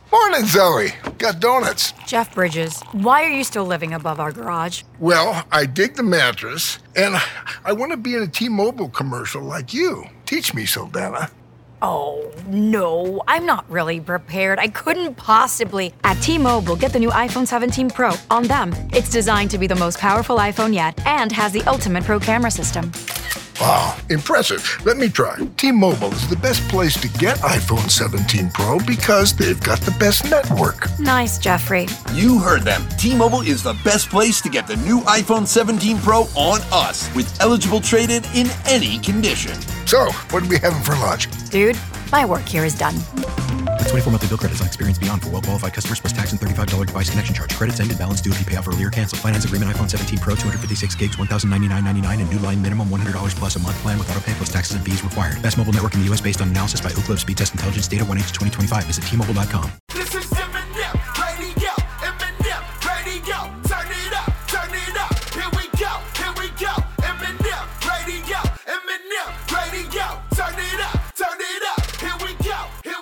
Morning, Zoe. Got donuts. Jeff Bridges, why are you still living above our garage? Well, I dig the mattress, and I want to be in a T-Mobile commercial like you. Teach me, Saldana. Oh, no, I'm not really prepared. I couldn't possibly. At T-Mobile, get the new iPhone 17 Pro on them. It's designed to be the most powerful iPhone yet and has the ultimate pro camera system. Wow, impressive. Let me try. T-Mobile is the best place to get iPhone 17 Pro because they've got the best network. Nice, Jeffrey. You heard them. T-Mobile is the best place to get the new iPhone 17 Pro on us with eligible trade-in in any condition. So, what are we having for lunch? Dude, my work here is done. The 24 monthly bill credits on Experience Beyond for well-qualified customers plus tax and $35 device connection charge. Credits ended. Balance due if you pay off early or cancel. Finance agreement iPhone 17 Pro, 256 gigs, $1,099.99 and new line minimum $100 plus a month plan with auto pay plus taxes and fees required. Best mobile network in the U.S. based on analysis by Ookla Speed Test Intelligence Data 1H2025. Visit T-Mobile.com. This is Eminem Radio, Eminem Radio. Turn it up, turn it up. Here we go, Eminem Radio, Eminem Radio. Turn it up, here we go.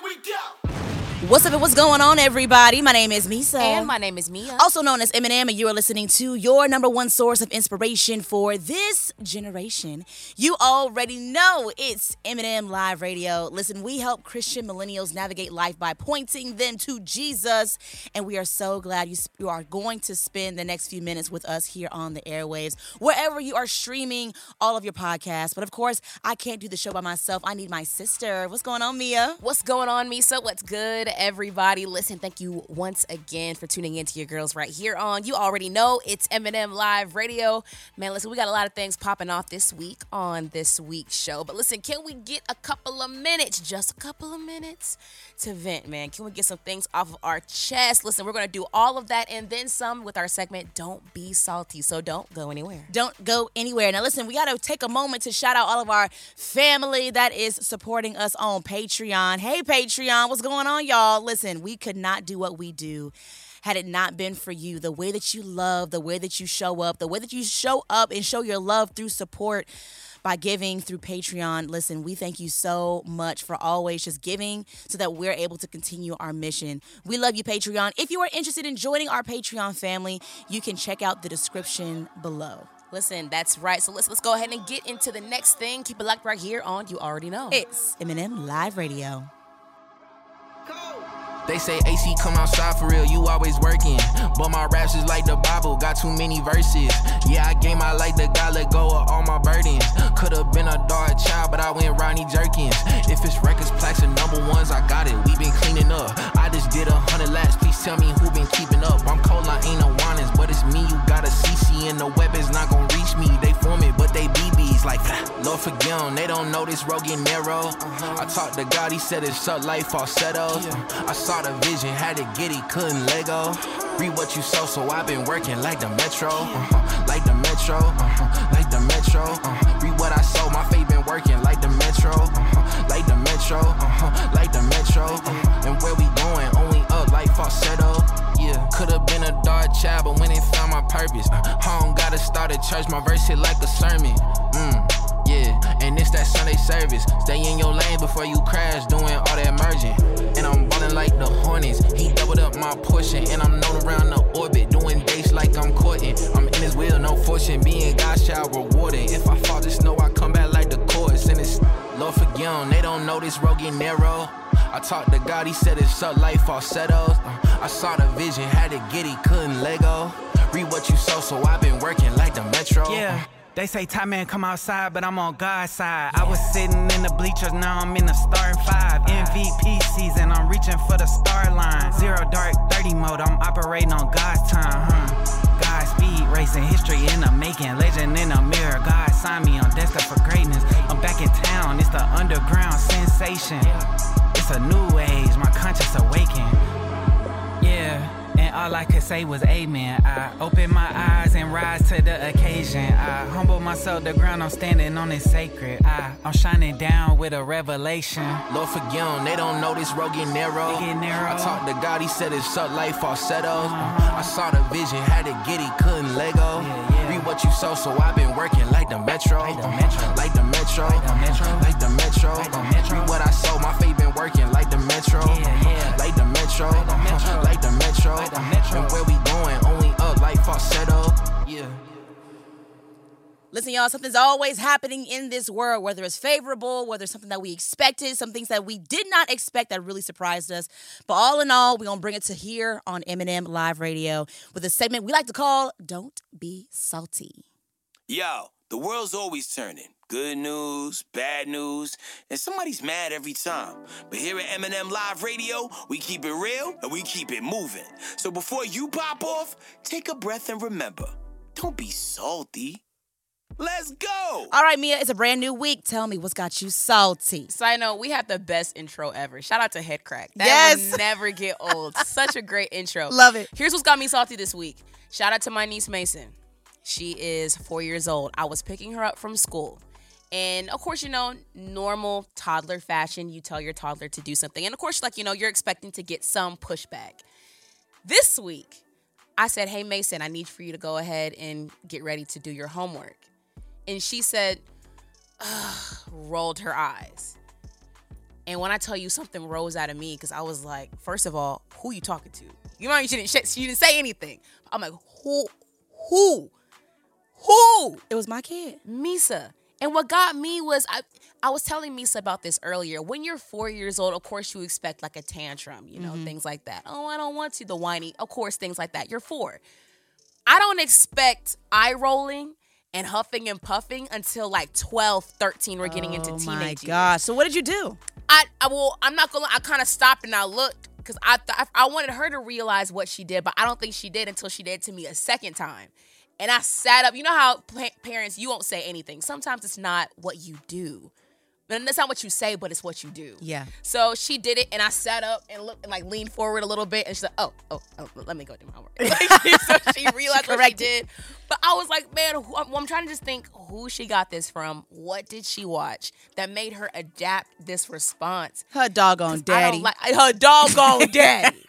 What's up and what's going on, everybody? My name is Misa. And my name is Mia. Also known as Eminem, and you are listening to your number one source of inspiration for this generation. You already know it's Eminem Live Radio. Listen, we help Christian millennials navigate life by pointing them to Jesus, and we are so glad you are going to spend the next few minutes with us here on the airwaves, wherever you are streaming all of your podcasts. But of course, I can't do the show by myself. I need my sister. What's going on, Mia? What's going on, Misa? What's good, everybody? Listen, thank you once again for tuning in to your girls right here on, you already know, it's Eminem Live Radio. Man, listen, we got a lot of things popping off this week on this week's show. But listen, can we get a couple of minutes, just a couple of minutes to vent, man? Can we get some things off of our chest? Listen, we're going to do all of that and then some with our segment, Don't Be Salty. So don't go anywhere. Don't go anywhere. Now, listen, we got to take a moment to shout out all of our family that is supporting us on Patreon. Hey, Patreon, what's going on, y'all? Listen, we could not do what we do had it not been for you. The way that you love, the way that you show up, the way that you show up and show your love through support by giving through Patreon. Listen, we thank you so much for always just giving so that we're able to continue our mission. We love you, Patreon. If you are interested in joining our Patreon family, you can check out the description below. Listen, that's right. So let's go ahead and get into the next thing. Keep it locked right here on You Already Know. It's Eminem Live Radio. They say AC come outside for real, you always working. But my raps is like the Bible, got too many verses. Yeah, I gave my life to God, let go of all my burdens. Could've been a dog child, but I went Ronnie Jerkins. If it's records, plaques, and number ones, I got it, we been cleaning up. I just did 100 laps, please tell me who been keeping up. I'm cold, I ain't no whinings, but it's me, you got a CC, and the weapons not gon' reach me. They form it, but they BBs like, Lord forgive them, they don't know this road get narrow. I talked to God, he said it's up like falsetto. I saw the vision, had to get it, couldn't let go. Read what you sow, so I've been working like the Metro, like the Metro, like the Metro. Read what I sow, my faith been working like the Metro, like the Metro, like the Metro. And where we going, only up like falsetto. Yeah, could've been a dark child, but when it found my purpose, home gotta start a church, my verse hit like a sermon. Yeah, and it's that Sunday service. Stay in your lane before you crash, doing all that merging. And I'm ballin' like the Hornets. He doubled up my portion, and I'm known around the orbit, doing dates like I'm courting. I'm in his will, no fortune, being God's child rewarded. If I fall, just know I come back like the chorus. And it's Lord forgive them, they don't know this road get narrow. I talked to God, he said it's up like falsettos. I saw the vision, had to get it, couldn't let go. Read what you sow, so I've been working like the Metro. Yeah. They say Ty Man come outside, but I'm on God's side. I was sitting in the bleachers, now I'm in the starting five. MVP season, I'm reaching for the star line. Zero dark 30 mode, I'm operating on God's time, Godspeed, racing history in the making. Legend in the mirror, God signed me on destined for greatness. I'm back in town, it's the underground sensation. It's a new age, my conscience awakened. Yeah. And all I could say was amen. I open my eyes and rise to the occasion. I humble myself, the ground I'm standing on is sacred. I'm shining down with a revelation. Lord forgive them, they don't know this road get narrow. I talked to God, he said it's up like falsettos. I saw the vision, had to get it, couldn't let go. Read what you sow, so I've been working like the Metro. Like the Metro, like the Metro, like the Metro. Read what I sow, my faith been working like the Metro. Like the Metro. And where we going, only up like falsetto. Yeah. Listen, y'all, something's always happening in this world, whether it's favorable, whether it's something that we expected, some things that we did not expect that really surprised us. But all in all, we're going to bring it to here on M&M Live Radio with a segment we like to call Don't Be Salty. Yo, the world's always turning. Good news, bad news, and somebody's mad every time. But here at M&M Live Radio, we keep it real and we keep it moving. So before you pop off, take a breath and remember, don't be salty. Let's go! All right, Mia, it's a brand new week. Tell me what's got you salty. Side note, we have the best intro ever. Shout out to Head Crack. That Yes. will never get old. Such a great intro. Love it. Here's what's got me salty this week. Shout out to my niece Mason. She is 4 years old. I was picking her up from school. And of course, normal toddler fashion, you tell your toddler to do something. And of course, you're expecting to get some pushback. This week, I said, hey, Mason, I need for you to go ahead and get ready to do your homework. And she said, rolled her eyes. And when I tell you something rose out of me, because I was like, first of all, who you talking to? You know, she didn't say anything. I'm like, who? It was my kid. Misa. And what got me was, I was telling Misa about this earlier. When you're 4 years old, of course you expect like a tantrum, things like that. Oh, I don't want to, the whiny. Of course, things like that. You're 4. I don't expect eye rolling and huffing and puffing until like 12, 13, we're getting into teenage years. Oh my gosh. So what did you do? I'm not gonna. I kind of stopped and I looked because I wanted her to realize what she did, but I don't think she did until she did it to me a second time. And I sat up. You know how parents, you won't say anything. Sometimes it's not what you do. But that's not what you say, but it's what you do. Yeah. So she did it, and I sat up and looked and leaned forward a little bit, and she's like, oh, let me go do my homework. So she realized what she did. But I was like, man, I'm trying to just think who she got this from. What did she watch that made her adapt this response? Her doggone daddy. Her doggone daddy.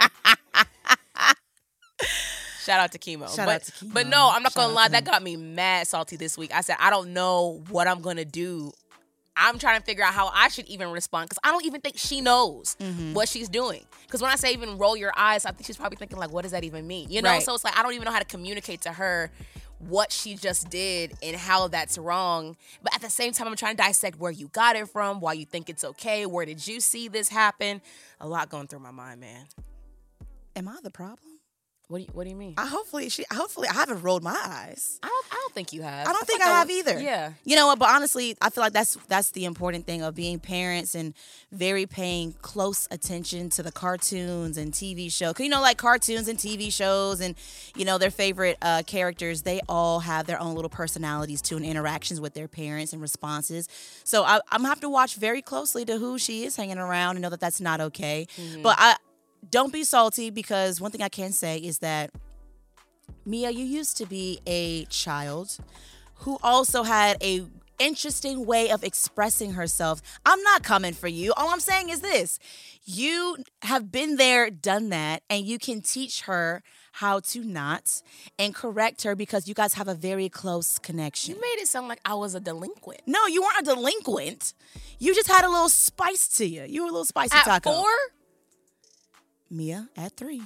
Shout out to Chemo. But no, I'm not going to lie. That got me mad salty this week. I said, I don't know what I'm going to do. I'm trying to figure out how I should even respond because I don't even think she knows what she's doing. Because when I say even roll your eyes, I think she's probably thinking what does that even mean? Right. So it's I don't even know how to communicate to her what she just did and how that's wrong. But at the same time, I'm trying to dissect where you got it from, why you think it's okay, where did you see this happen? A lot going through my mind, man. Am I the problem? What do you mean? Hopefully I haven't rolled my eyes. I don't think you have. I don't think I have either. Yeah. You know what? But honestly, I feel like that's the important thing of being parents and very paying close attention to the cartoons and TV shows. Cause cartoons and TV shows and their favorite characters, they all have their own little personalities too and interactions with their parents and responses. So I'm gonna have to watch very closely to who she is hanging around and know that that's not okay. But don't be salty because one thing I can say is that, Mia, you used to be a child who also had a interesting way of expressing herself. I'm not coming for you. All I'm saying is this. You have been there, done that, and you can teach her how to not and correct her because you guys have a very close connection. You made it sound like I was a delinquent. No, you weren't a delinquent. You just had a little spice to you. You were a little spicy taco. At 4? Mia, at 3.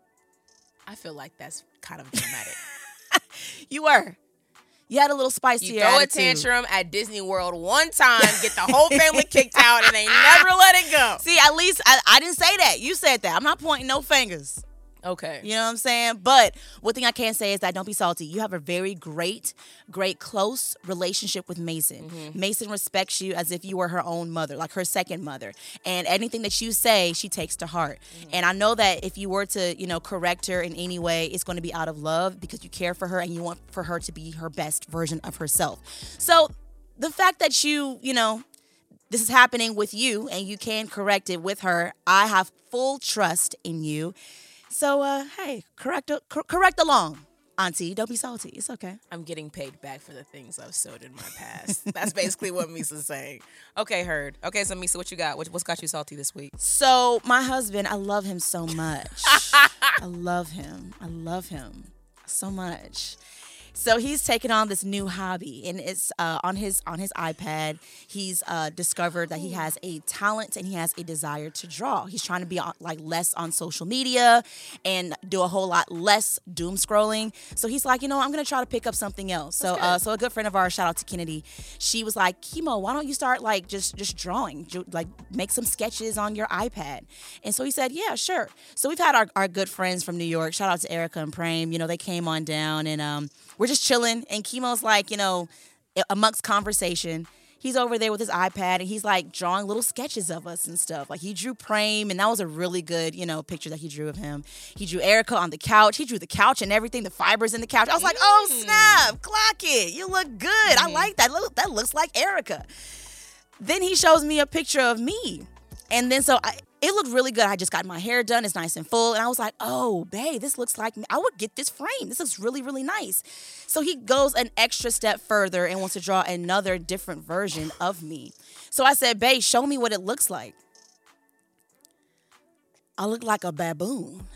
I feel like that's kind of dramatic. You were. You had a little spice to you your throw attitude. a tantrum at Disney World one time, get the whole family kicked out, and they never let it go. See, at least I didn't say that. You said that. I'm not pointing no fingers. Okay. You know what I'm saying? But one thing I can say is that don't be salty. You have a very great, close relationship with Mason. Mason respects you as if you were her own mother, like her second mother. And anything that you say, she takes to heart. And I know that if you were to, correct her in any way, it's going to be out of love because you care for her and you want for her to be her best version of herself. So the fact that this is happening with you and you can correct it with her, I have full trust in you. So, hey, correct along, Auntie. Don't be salty. It's okay. I'm getting paid back for the things I've sowed in my past. That's basically what Misa's saying. Okay, heard. Okay, so Misa, what you got? What's got you salty this week? So, my husband, I love him so much. I love him so much. So he's taken on this new hobby, and it's on his iPad. He's discovered that he has a talent and he has a desire to draw. He's trying to be less on social media and do a whole lot less doom scrolling. So he's like, I'm gonna try to pick up something else. So a good friend of ours, shout out to Kennedy, she was like, Kimo, why don't you start just drawing, make some sketches on your iPad? And so he said, yeah, sure. So we've had our good friends from New York. Shout out to Erica and Prem. They came on down and we're just chilling, and Kimo's amongst conversation, he's over there with his iPad, and he's drawing little sketches of us and stuff. He drew Prem, and that was a really good, picture that he drew of him. He drew Erica on the couch. He drew the couch and everything, the fibers in the couch. I was like, oh, snap, clock it. You look good. I like that. That looks like Erica. Then he shows me a picture of me. And then it looked really good. I just got my hair done. It's nice and full. And I was like, oh, babe, this looks like me. I would get this frame. This looks really, really nice. So he goes an extra step further and wants to draw another different version of me. So I said, babe, show me what it looks like. I look like a baboon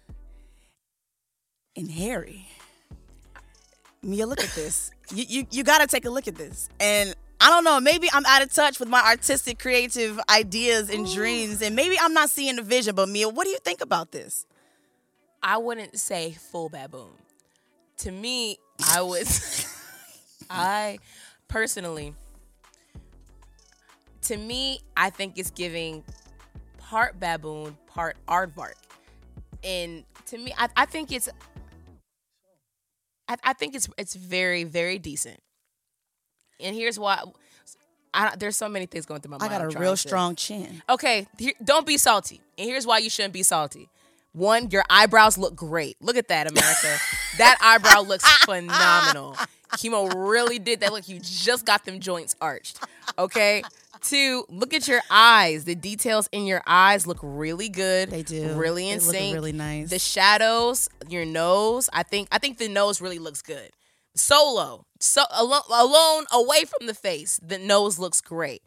and hairy. Mia, look at this. You got to take a look at this. And I don't know, maybe I'm out of touch with my artistic, creative ideas and dreams, and maybe I'm not seeing the vision, but Mia, what do you think about this? I wouldn't say full baboon. To me, I personally, I think it's giving part baboon, part aardvark. And to me, I think it's very, very decent. And here's why. There's so many things going through my mind. I got a real strong chin. Okay, don't be salty. And here's why you shouldn't be salty. One, your eyebrows look great. Look at that, America. That eyebrow looks phenomenal. Kimo really did that. Look, you just got them joints arched. Okay? Two, look at your eyes. The details in your eyes look really good. They do. Really in sync. They look really nice. The shadows, your nose. I think the nose really looks good. Solo, so alone, away from the face, the nose looks great.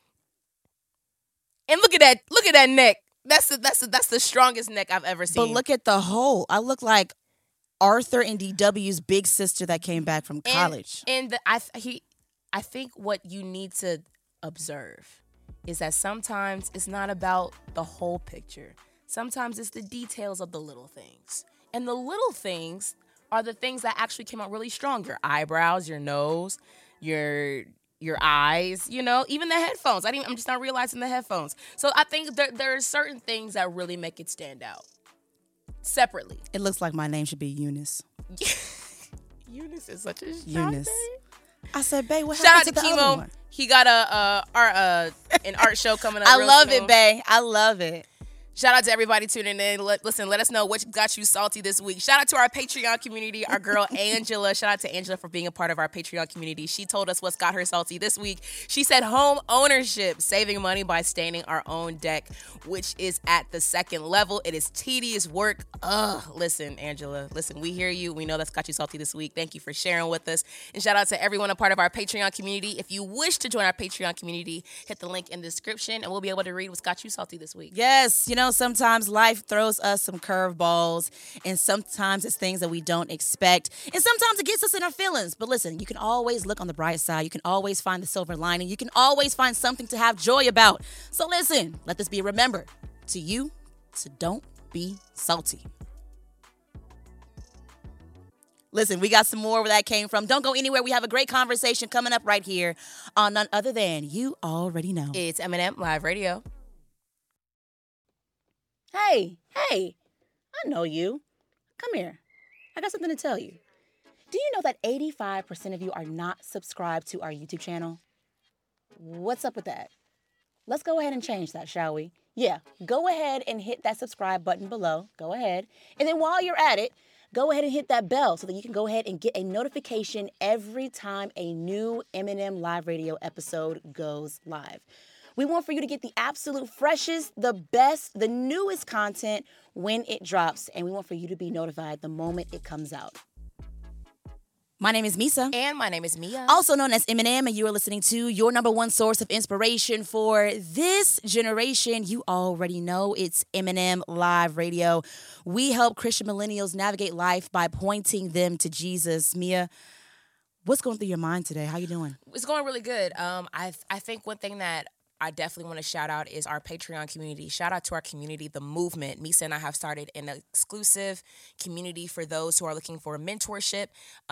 And look at that neck. That's the strongest neck I've ever seen. But look at the hole. I look like Arthur and DW's big sister that came back from college. I think what you need to observe is that sometimes it's not about the whole picture. Sometimes it's the details of the little things. And the little things are the things that actually came out really strong. Your eyebrows, your nose, your eyes, even the headphones. I'm just not realizing the headphones. So I think there are certain things that really make it stand out separately. It looks like my name should be Eunice. Eunice is such a Eunice. Name. I said, babe, what Shout happened out to the Kimo. other one? He got an art show coming up. I real love soon. it, babe. I love it. Shout out to everybody tuning in. Let us know what got you salty this week. Shout out to our Patreon community, our girl Angela. Shout out to Angela for being a part of our Patreon community. She told us what's got her salty this week. She said home ownership, saving money by staining our own deck, which is at the second level. It is tedious work. Listen, Angela. Listen, we hear you. We know that's got you salty this week. Thank you for sharing with us. And shout out to everyone a part of our Patreon community. If you wish to join our Patreon community, hit the link in the description and we'll be able to read what's got you salty this week. Yes, sometimes life throws us some curveballs, and sometimes it's things that we don't expect, and sometimes it gets us in our feelings. But listen, you can always look on the bright side. You can always find the silver lining. You can always find something to have joy about. So listen, let this be remembered to you, to don't be salty. Listen, we got some more where that came from. Don't go anywhere. We have a great conversation coming up right here on none other than You Already Know. It's M&M Live Radio. Hey, I know you. Come here. I got something to tell you. Do you know that 85% of you are not subscribed to our YouTube channel? What's up with that? Let's go ahead and change that, shall we? Yeah, go ahead and hit that subscribe button below. Go ahead. And then while you're at it, go ahead and hit that bell so that you can go ahead and get a notification every time a new M&M Live Radio episode goes live. We want for you to get the absolute freshest, the best, the newest content when it drops. And we want for you to be notified the moment it comes out. My name is Misa. And my name is Mia. Also known as Eminem, and you are listening to your number one source of inspiration for this generation. You already know it's Eminem Live Radio. We help Christian millennials navigate life by pointing them to Jesus. Mia, what's going through your mind today? How you doing? It's going really good. I think one thing that I definitely want to shout out is our Patreon community. Shout out to our community, the movement. Misa and I have started an exclusive community for those who are looking for mentorship,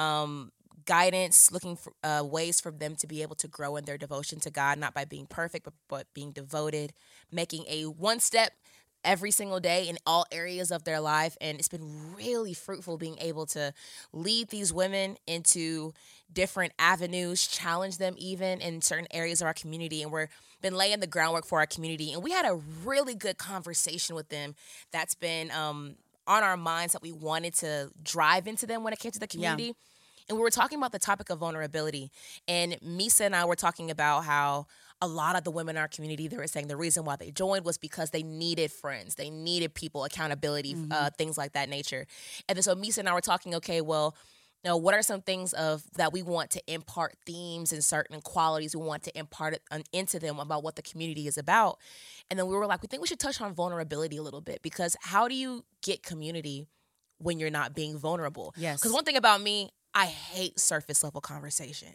guidance, looking for ways for them to be able to grow in their devotion to God, not by being perfect, but being devoted, making a one step every single day in all areas of their life. And it's been really fruitful being able to lead these women into different avenues, challenge them even in certain areas of our community. And we've been laying the groundwork for our community. And we had a really good conversation with them that's been on our minds that we wanted to drive into them when it came to the community. Yeah. And we were talking about the topic of vulnerability. And Misa and I were talking about how a lot of the women in our community, they were saying the reason why they joined was because they needed friends. They needed people, accountability, things like that nature. And then so Misa and I were talking, okay, well, you know, what are some things that we want to impart themes and certain qualities we want to impart into them about what the community is about? And then we were like, we think we should touch on vulnerability a little bit, because how do you get community when you're not being vulnerable? Yes. Because one thing about me, I hate surface level conversation.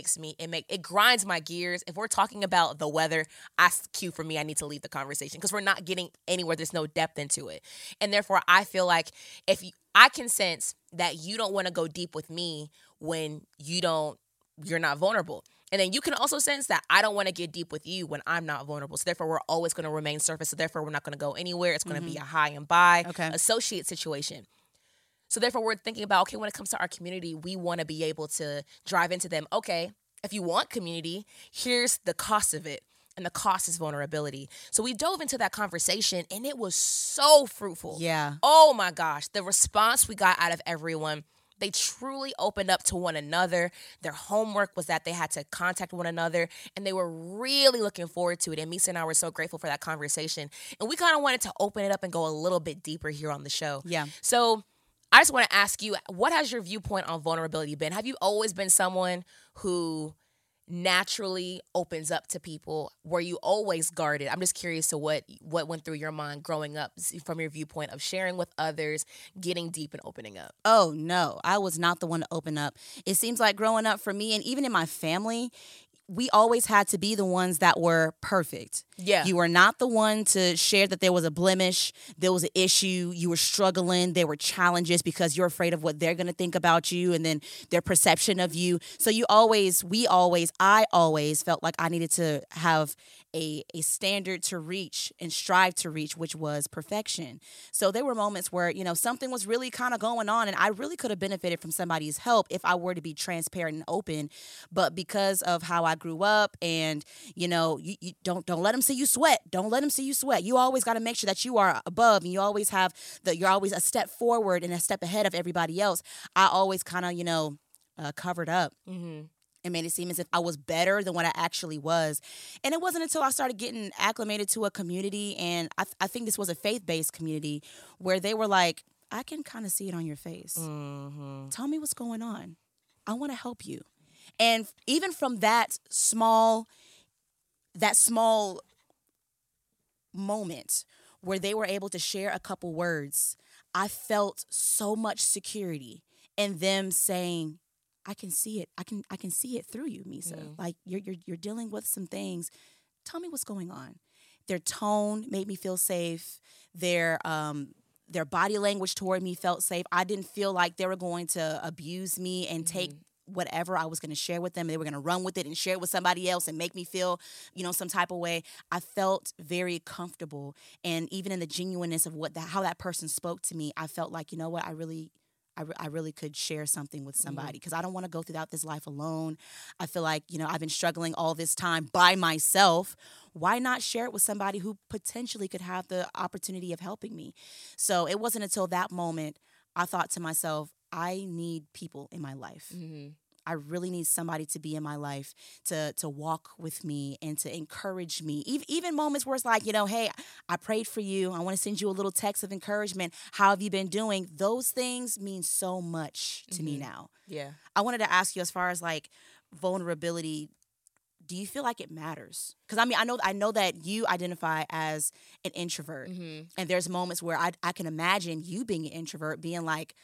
It grinds my gears. If we're talking about the weather, that's cue for me. I need to leave the conversation because we're not getting anywhere. There's no depth into it. And therefore, I feel like I can sense that you don't want to go deep with me when you're not vulnerable. And then you can also sense that I don't want to get deep with you when I'm not vulnerable. So therefore, we're always going to remain surface. So therefore, we're not going to go anywhere. It's going to be a high and by associate situation. So therefore, we're thinking about, okay, when it comes to our community, we want to be able to drive into them. Okay, if you want community, here's the cost of it. And the cost is vulnerability. So we dove into that conversation, and it was so fruitful. Yeah. Oh, my gosh. The response we got out of everyone, they truly opened up to one another. Their homework was that they had to contact one another, and they were really looking forward to it. And Misa and I were so grateful for that conversation. And we kind of wanted to open it up and go a little bit deeper here on the show. Yeah. So I just want to ask you, what has your viewpoint on vulnerability been? Have you always been someone who naturally opens up to people? Were you always guarded? I'm just curious to what went through your mind growing up from your viewpoint of sharing with others, getting deep and opening up. Oh, no, I was not the one to open up. It seems like growing up for me, and even in my family, we always had to be the ones that were perfect. Yeah. You were not the one to share that there was a blemish, there was an issue, you were struggling, there were challenges because you're afraid of what they're going to think about you and then their perception of you. So I always felt like I needed to have a standard to reach and strive to reach, which was perfection. So there were moments where, something was really kind of going on, and I really could have benefited from somebody's help if I were to be transparent and open. But because of how I grew up, and you don't let them see you sweat. Don't let them see you sweat. You always got to make sure that you are above, and you always you're always a step forward and a step ahead of everybody else. I always kind of covered up. Mm-hmm. It made it seem as if I was better than what I actually was. And it wasn't until I started getting acclimated to a community, and I think this was a faith-based community, where they were like, I can kind of see it on your face. Mm-hmm. Tell me what's going on. I want to help you. And even from that small moment where they were able to share a couple words, I felt so much security in them saying, I can see it. I can see it through you, Misa. Mm. Like you're dealing with some things. Tell me what's going on. Their tone made me feel safe. Their body language toward me felt safe. I didn't feel like they were going to abuse me and take whatever I was going to share with them. They were going to run with it and share it with somebody else and make me feel, some type of way. I felt very comfortable, and even in the genuineness of how that person spoke to me, I felt like, what, I really could share something with somebody, because I don't want to go throughout this life alone. I feel like, I've been struggling all this time by myself. Why not share it with somebody who potentially could have the opportunity of helping me? So it wasn't until that moment I thought to myself, I need people in my life. Mm-hmm. I really need somebody to be in my life to walk with me and to encourage me. Even moments where it's like, hey, I prayed for you. I want to send you a little text of encouragement. How have you been doing? Those things mean so much to me now. Yeah. I wanted to ask you, as far as like vulnerability, do you feel like it matters? Because I know that you identify as an introvert, and there's moments where I can imagine you being an introvert, being like,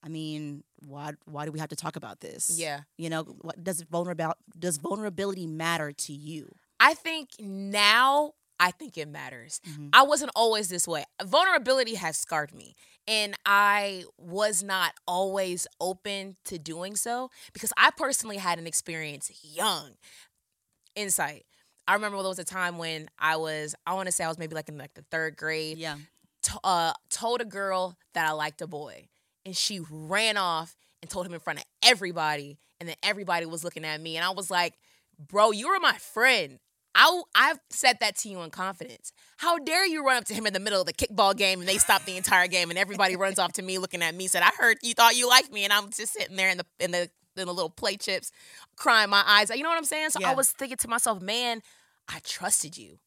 why do we have to talk about this? Yeah. What does vulnerability matter to you? I think now, it matters. I wasn't always this way. Vulnerability has scarred me, and I was not always open to doing so because I personally had an experience young. Insight. I remember there was a time when I want to say I was maybe like in like the 3rd grade. Yeah. Told a girl that I liked a boy, and she ran off and told him in front of everybody, and then everybody was looking at me, and I was like, bro, you were my friend. I've said that to you in confidence. How dare you run up to him in the middle of the kickball game and they stop the entire game and everybody runs off to me looking at me, said, I heard you thought you liked me, and I'm just sitting there in the little play chips, crying my eyes. You know what I'm saying? So I was thinking to myself, man, I trusted you.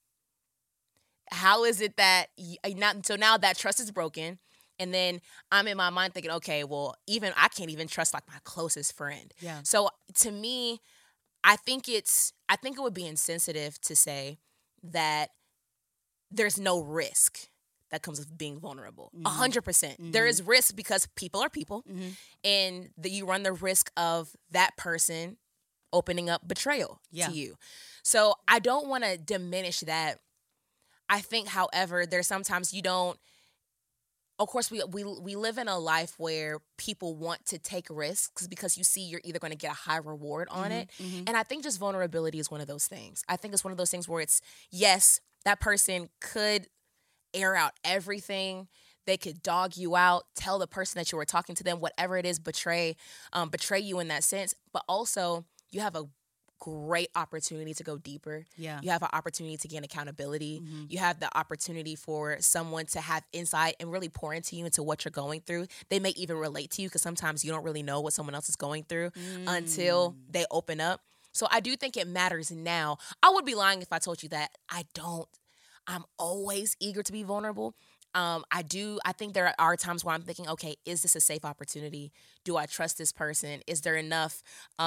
How is it that so now that trust is broken, and then I'm in my mind thinking, okay, well, even I can't even trust like my closest friend. Yeah. So to me, I think it would be insensitive to say that there's no risk that comes with being vulnerable. 100%. There is risk because people are people, and that you run the risk of that person opening up betrayal to you. So I don't want to diminish that. I think, however, there's sometimes you don't. Of course, we live in a life where people want to take risks because you see you're either going to get a high reward on it. And I think just vulnerability is one of those things. I think it's one of those things where it's, yes, that person could air out everything. They could dog you out, tell the person that you were talking to them, whatever it is, betray you in that sense. But also, you have a great opportunity to go deeper. Yeah. You have an opportunity to gain accountability. You have the opportunity for someone to have insight and really pour into you, into what you're going through. They may even relate to you because sometimes you don't really know what someone else is going through until they open up. So I do think it matters now. I would be lying if I told you that I don't. I'm always eager to be vulnerable. I think there are times where I'm thinking, okay, is this a safe opportunity? Do I trust this person? Is there enough,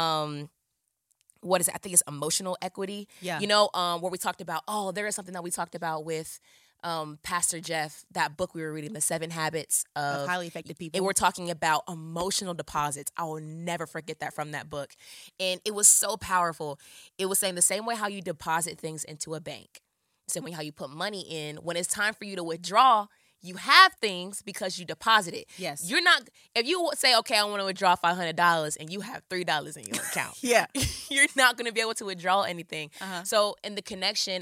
what is it? I think it's emotional equity. Yeah. Where we talked about, there is something that we talked about with Pastor Jeff, that book we were reading, The 7 Habits of Highly Effective People. And we're talking about emotional deposits. I will never forget that from that book. And it was so powerful. It was saying the same way how you deposit things into a bank, same way how you put money in, when it's time for you to withdraw, you have things because you deposit it. Yes. You're not, if you say, okay, I want to withdraw $500 and you have $3 in your account. Yeah. You're not going to be able to withdraw anything. So in the connection,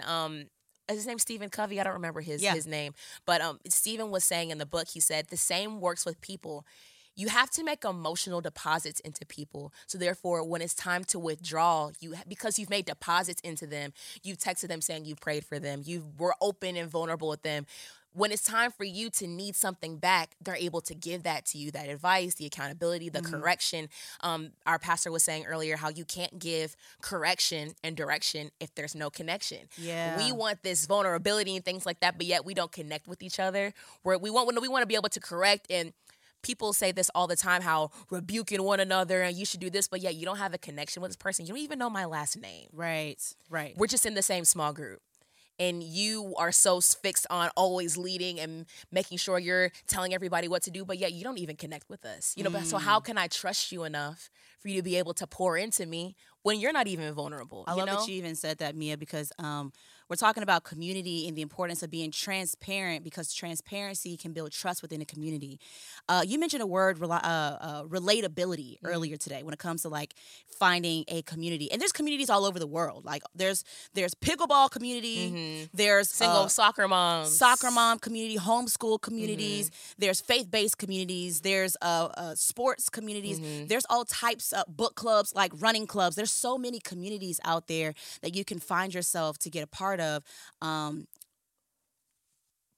is his name Stephen Covey? I don't remember his name. But Stephen was saying in the book, he said, the same works with people. You have to make emotional deposits into people. So therefore, when it's time to withdraw, because you've made deposits into them, you've texted them saying you prayed for them, you were open and vulnerable with them. When it's time for you to need something back, they're able to give that to you, that advice, the accountability, the correction. Our pastor was saying earlier how you can't give correction and direction if there's no connection. Yeah. We want this vulnerability and things like that, but yet we don't connect with each other. Where we want to be able to correct, and people say this all the time, how rebuking one another and you should do this, but yet you don't have a connection with this person. You don't even know my last name. Right. We're just in the same small group. And you are so fixed on always leading and making sure you're telling everybody what to do, but yet you don't even connect with us. So how can I trust you enough for you to be able to pour into me when you're not even vulnerable? I love that you even said that, Mia, because we're talking about community and the importance of being transparent, because transparency can build trust within a community. You mentioned a word, relatability, earlier today when it comes to like finding a community. And there's communities all over the world. Like there's pickleball community, there's single soccer mom community, homeschool communities, there's faith-based communities, there's sports communities, there's all types of book clubs, like running clubs. There's so many communities out there that you can find yourself to get a part of.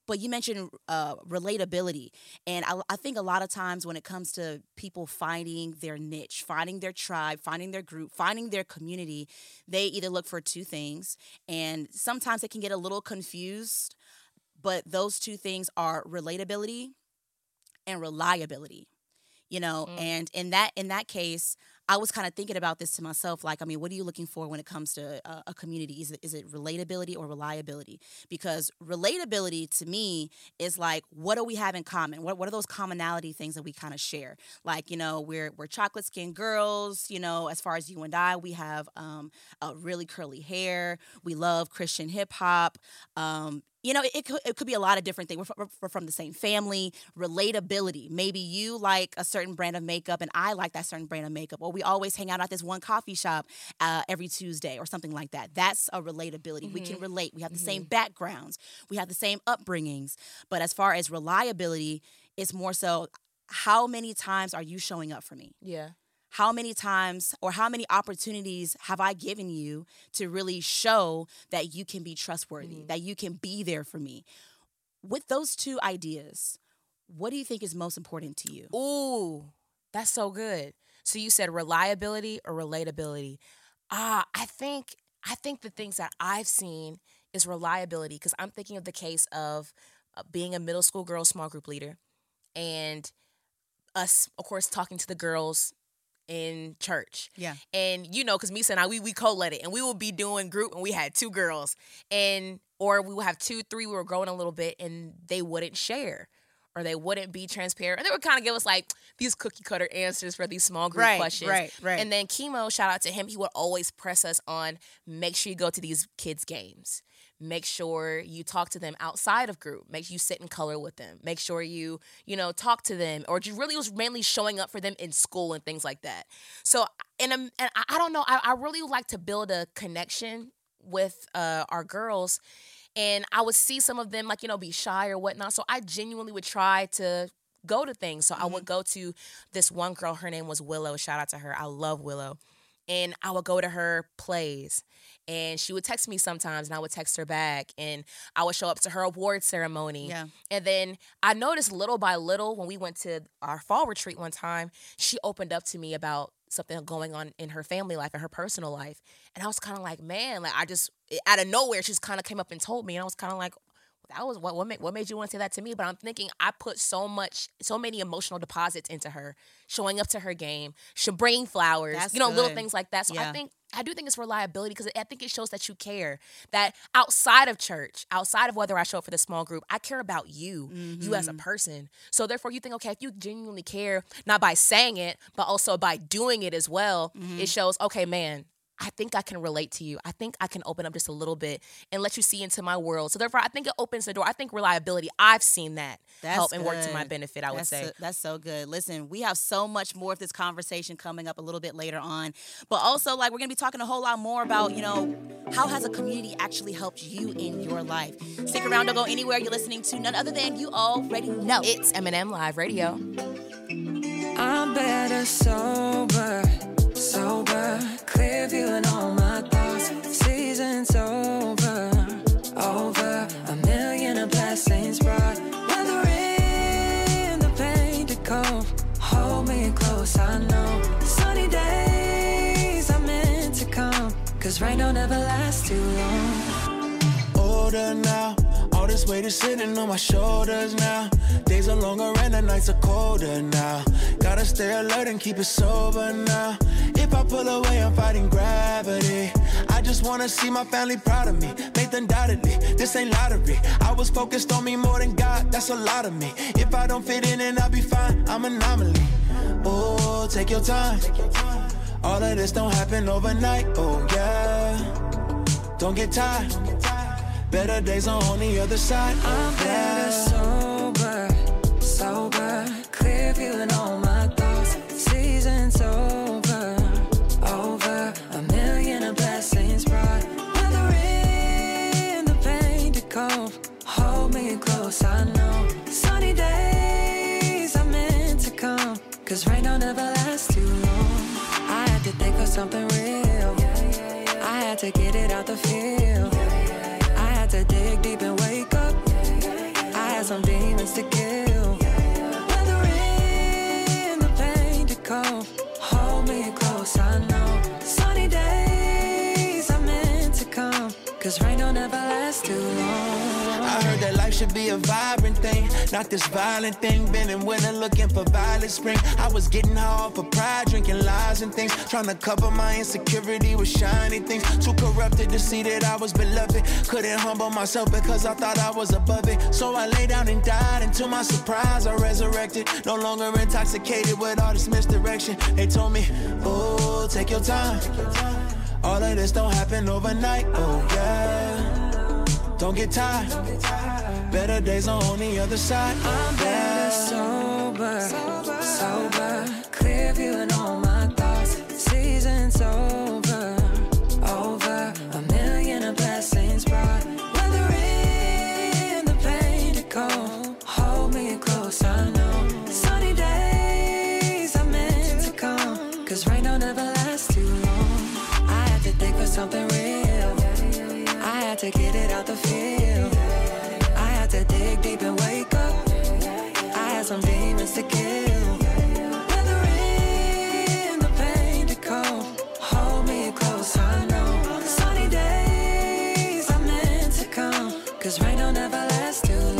But you mentioned relatability. And I think a lot of times when it comes to people finding their niche, finding their tribe, finding their group, finding their community, they either look for two things. And sometimes they can get a little confused. But those two things are relatability and reliability. You know, and in that case, I was kind of thinking about this to myself, like, I mean, what are you looking for when it comes to a community? Is it relatability or reliability? Because relatability to me is like, what do we have in common? What are those commonality things that we kind of share? Like, you know, we're chocolate skinned girls, you know, as far as you and I, we have a really curly hair. We love Christian hip hop. You know, it could be a lot of different things. We're from the same family. Relatability. Maybe you like a certain brand of makeup and I like that certain brand of makeup. Or we always hang out at this one coffee shop every Tuesday or something like that. That's a relatability. We can relate. We have the same backgrounds. We have the same upbringings. But as far as reliability, it's more so, how many times are you showing up for me? Yeah. How many times or how many opportunities have I given you to really show that you can be trustworthy, that you can be there for me? With those two ideas, what do you think is most important to you? Ooh, that's so good. So you said reliability or relatability. I think the things that I've seen is reliability, because I'm thinking of the case of being a middle school girl small group leader and us, of course, talking to the girls in church. Yeah. And, you know, because Misa and I, we co-led it, and we would be doing group, and we had 2 girls, or we would have 2, 3, we were growing a little bit, and they wouldn't share, or they wouldn't be transparent, or they would kind of give us, like, these cookie-cutter answers for these small group questions. Right. And then Chemo, shout out to him, he would always press us on, make sure you go to these kids' games. Make sure you talk to them outside of group. Make sure you sit in color with them. Make sure you talk to them. Or just really was mainly showing up for them in school and things like that. So, and I don't know, I really like to build a connection with our girls. And I would see some of them, like, you know, be shy or whatnot. So I genuinely would try to go to things. So I would go to this one girl. Her name was Willow. Shout out to her. I love Willow. And I would go to her plays. And she would text me sometimes, and I would text her back. And I would show up to her award ceremony. Yeah. And then I noticed little by little, when we went to our fall retreat one time, she opened up to me about something going on in her family life and her personal life. And I was kind of like, man, like, I just, out of nowhere, she just kind of came up and told me. And I was kind of like, that was what made you want to say that to me? But I'm thinking I put so many emotional deposits into her, showing up to her game, bringing flowers, That's little good. things like that. So Yeah. I do think it's reliability, because I think it shows that you care, that outside of church, outside of whether I show up for the small group, I care about you, you as a person. So therefore you think, okay, if you genuinely care, not by saying it, but also by doing it as well, it shows, okay, man, I think I can relate to you. I think I can open up just a little bit and let you see into my world. So therefore, I think it opens the door. I think reliability, I've seen that help and work to my benefit, I would say. That's so good. Listen, we have so much more of this conversation coming up a little bit later on. But also, like, we're going to be talking a whole lot more about, you know, how has a community actually helped you in your life? Stick around, don't go anywhere. You're listening to none other than You Already Know. It's M&M Live Radio. I'm better sober, clear view and all my thoughts. Season's over, a million of blessings brought. Weathering the painted cove, hold me close, I know. Sunny days are meant to come, 'cause rain don't ever last too long. Older now, all this weight is sitting on my shoulders now. Days are longer and the nights are colder now. Gotta stay alert and keep it sober now. If I pull away, I'm fighting gravity. I just wanna see my family proud of me. Faith undoubtedly, this ain't lottery. I was focused on me more than God, that's a lot of me. If I don't fit in, then I'll be fine, I'm an anomaly. Oh, take your time. All of this don't happen overnight, oh yeah. Don't get tired. Better days are on the other side. I'm better sober, clear view and all my thoughts. Season's over, a million of blessings brought. Weathering the painted cove, hold me close, I know. Sunny days are meant to come, 'cause rain don't ever last too long. I had to think of something real, I had to get it out the field. I had to dig deep and wake up. I had some demons to kill. Weathering the pain to cope. Hold me close, I know. Sunny days are meant to come. Cause rain don't ever last too long. I heard that life should be a vibrant thing, not this violent thing. Been in winter looking for violet spring. I was getting high off of pride, drinking lies and things, trying to cover my insecurity with shiny things. Too corrupted to see that I was beloved. Couldn't humble myself because I thought I was above it. So I lay down and died, and to my surprise I resurrected. No longer intoxicated with all this misdirection. They told me, oh, take your time. All of this don't happen overnight, oh yeah. Don't get tired. Better days are on the other side. I'm better sober. Clear view and all my thoughts. Season's over. A million of blessings brought. Weathering the pain to go. Hold me close, I know. Sunny days are meant to come. Cause rain don't ever last too long. I had to dig for something real. I had to get it out the field. I had to dig deep and wake up. I had some demons to kill. Weathering the pain to cope. Hold me close, I know. Sunny days are meant to come. Cause rain don't ever last too long.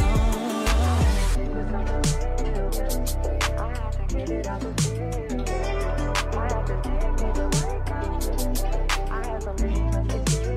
I had to get it out the field. I had to dig deep and wake up. I had some demons to kill.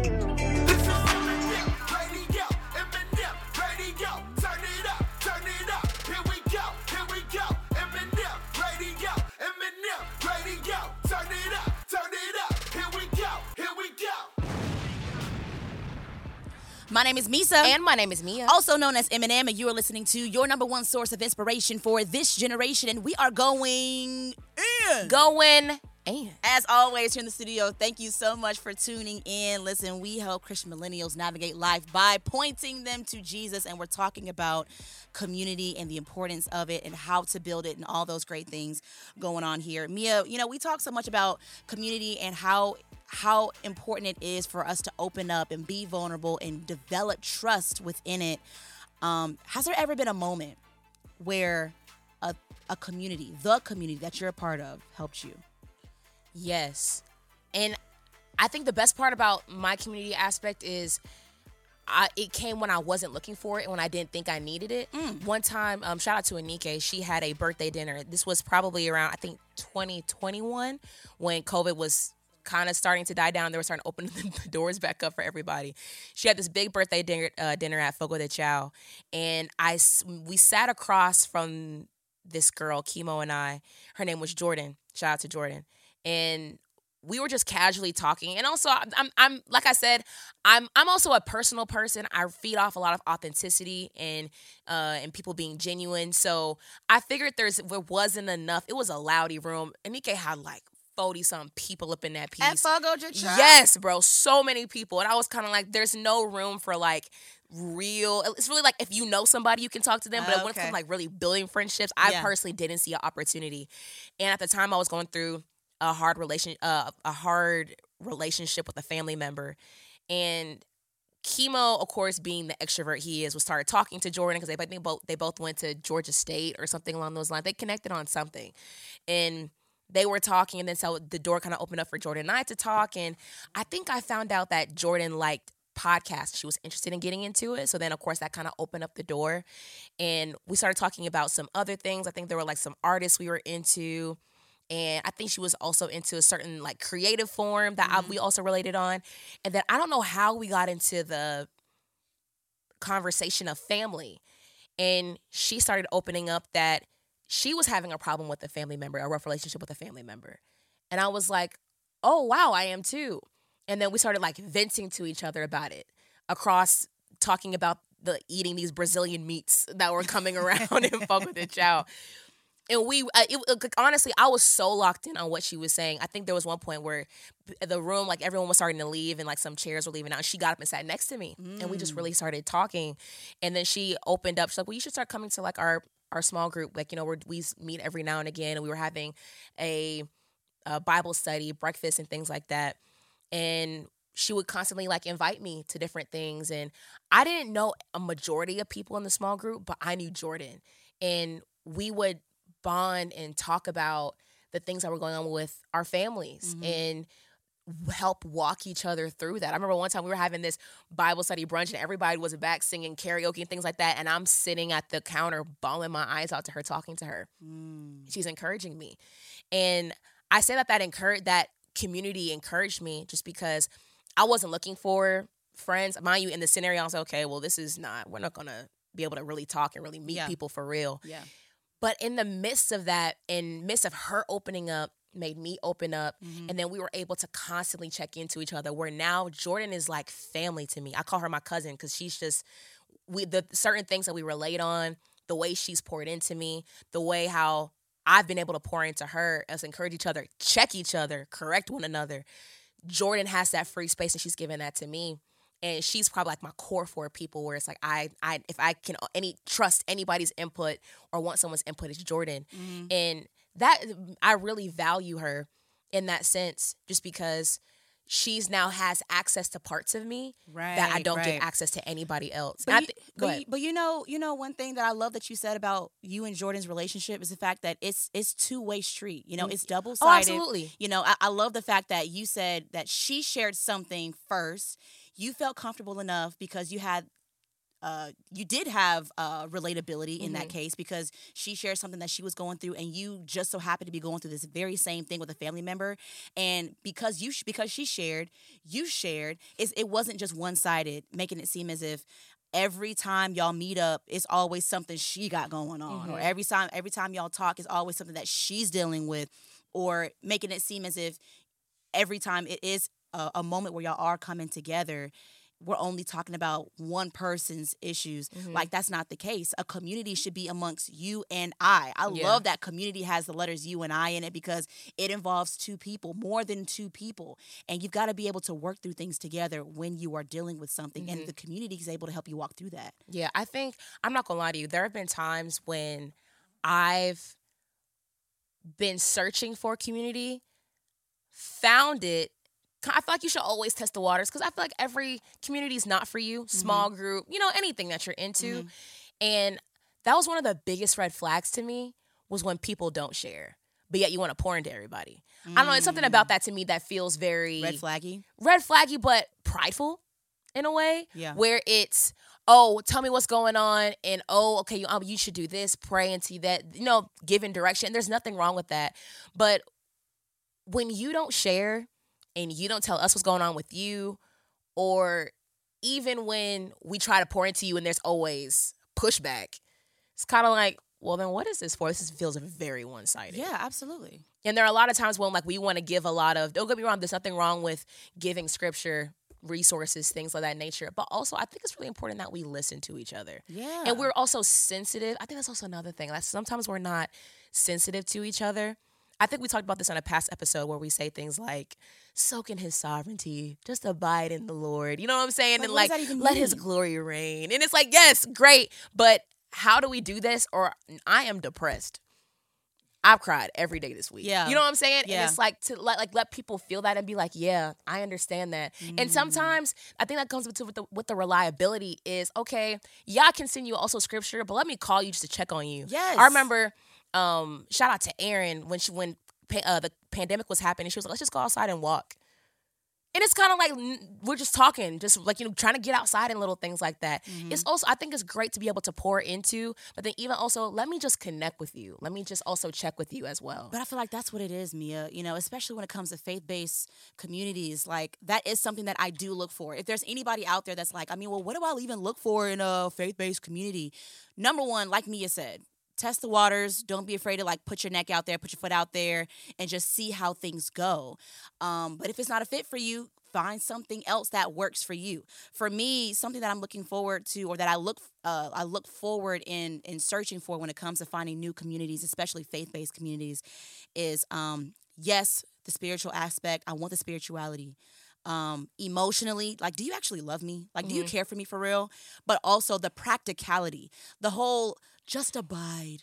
My name is Misa. And my name is Mia. Also known as Eminem, and you are listening to your number one source of inspiration for this generation, and we are going in. As always, here in the studio, thank you so much for tuning in. Listen, we help Christian millennials navigate life by pointing them to Jesus, and we're talking about community and the importance of it and how to build it and all those great things going on here. Mia, we talk so much about community and how important it is for us to open up and be vulnerable and develop trust within it. Has there ever been a moment where the community that you're a part of, helped you? Yes. And I think the best part about my community aspect is it came when I wasn't looking for it and when I didn't think I needed it. One time, shout out to Anike, she had a birthday dinner. This was probably around, I think, 2021 when COVID was kind of starting to die down. They were starting to open the doors back up for everybody. She had this big birthday dinner at Fogo de Chao, and we sat across from this girl, Chemo and I. Her name was Jordan. Shout out to Jordan. And we were just casually talking. And also, I'm like I said, I'm also a personal person. I feed off a lot of authenticity and people being genuine. So I figured there wasn't enough. It was a loudy room. Anike had like 40-some people up in that piece. At Fogo de Chao? Yes, bro. So many people. And I was kind of like, there's no room for like real. It's really like if you know somebody, you can talk to them. But when it comes to like really building friendships, I personally didn't see an opportunity. And at the time, I was going through a hard relationship with a family member. And Chemo, of course, being the extrovert he is, started talking to Jordan because they both went to Georgia State or something along those lines. They connected on something. And they were talking, and then so the door kind of opened up for Jordan and I to talk. And I think I found out that Jordan liked podcasts. She was interested in getting into it. So then, of course, that kind of opened up the door. And we started talking about some other things. I think there were like some artists we were into. And I think she was also into a certain like creative form that we also related on. And then I don't know how we got into the conversation of family. And she started opening up that she was having a problem with a family member, a rough relationship with a family member. And I was like, oh, wow, I am too. And then we started like venting to each other about it across talking about eating these Brazilian meats that were coming around in Fogo de Chao. And honestly, I was so locked in on what she was saying. I think there was one point where the room, like everyone was starting to leave and like some chairs were leaving out. And she got up and sat next to me. And we just really started talking. And then she opened up. She's like, well, you should start coming to like our small group. Like, we meet every now and again. And we were having a Bible study, breakfast and things like that. And she would constantly like invite me to different things. And I didn't know a majority of people in the small group, but I knew Jordan. And we would bond and talk about the things that were going on with our families and help walk each other through that. I remember one time we were having this Bible study brunch and everybody was back singing karaoke and things like that. And I'm sitting at the counter bawling my eyes out to her, talking to her. She's encouraging me. And I say that community encouraged me just because I wasn't looking for friends. Mind you, in the scenario, I was like, okay, well, we're not going to be able to really talk and really meet people for real. Yeah. But in the midst of that, in midst of her opening up, made me open up, and then we were able to constantly check into each other, where now Jordan is like family to me. I call her my cousin because she's just, the certain things that we relate on, the way she's poured into me, the way how I've been able to pour into her, us encourage each other, check each other, correct one another. Jordan has that free space and she's given that to me. And she's probably like my core 4 people where it's like if I can trust anybody's input or want someone's input, it's Jordan. And that I really value her in that sense, just because she's now has access to parts of me that I don't get access to anybody else. But you know one thing that I love that you said about you and Jordan's relationship is the fact that it's two-way street. You know, it's double-sided. Oh, absolutely. You know, I love the fact that you said that she shared something first. You felt comfortable enough because you did have relatability in that case, because she shared something that she was going through, and you just so happened to be going through this very same thing with a family member. And because she shared, you shared. It wasn't just one-sided, making it seem as if every time y'all meet up, it's always something she got going on, or every time y'all talk, it's always something that she's dealing with, or making it seem as if every time it is a moment where y'all are coming together, we're only talking about one person's issues. Like, that's not the case. A community should be amongst you and I. I love that community has the letters you and I in it, because it involves 2 people, more than 2 people. And you've got to be able to work through things together when you are dealing with something. And the community is able to help you walk through that. Yeah, I think, I'm not going to lie to you, there have been times when I've been searching for community, found it. I feel like you should always test the waters, because I feel like every community is not for you. Small group, anything that you're into. And that was one of the biggest red flags to me, was when people don't share, but yet you want to pour into everybody. I don't know. It's something about that to me that feels very red flaggy, but prideful in a way. Yeah. Where it's, oh, tell me what's going on, and oh, okay, you should do this, pray into that, giving direction. There's nothing wrong with that. But when you don't share, and you don't tell us what's going on with you, or even when we try to pour into you and there's always pushback, it's kind of like, well, then what is this for? This feels very one-sided. Yeah, absolutely. And there are a lot of times when, like, we want to give a lot of, don't get me wrong, there's nothing wrong with giving scripture, resources, things of that nature. But also, I think it's really important that we listen to each other. Yeah. And we're also sensitive. I think that's also another thing. Like, sometimes we're not sensitive to each other. I think we talked about this on a past episode where we say things like, soak in his sovereignty, just abide in the Lord. You know what I'm saying? And like, let his glory reign. And it's like, yes, great. But how do we do this? Or I am depressed. I've cried every day this week. Yeah. You know what I'm saying? Yeah. And it's like to let people feel that and be like, yeah, I understand that. And sometimes I think that comes with the reliability is, okay, yeah, I can send you also scripture, but let me call you just to check on you. Yes. I remember, shout out to Erin, when the pandemic was happening, she was like, let's just go outside and walk. And it's kind of like, we're just talking, just like, trying to get outside and little things like that. It's also, I think it's great to be able to pour into, but then even also, let me just connect with you. Let me just also check with you as well. But I feel like that's what it is, Mia, especially when it comes to faith-based communities. Like, that is something that I do look for. If there's anybody out there that's like, what do I even look for in a faith-based community? Number one, like Mia said, test the waters. Don't be afraid to put your neck out there, put your foot out there, and just see how things go. But if it's not a fit for you, find something else that works for you. For me, something that I'm looking forward to, or that I look forward in searching for when it comes to finding new communities, especially faith-based communities, is yes, the spiritual aspect. I want the spirituality. Emotionally, do you actually love me? Do you care for me for real? But also the practicality, the whole just abide,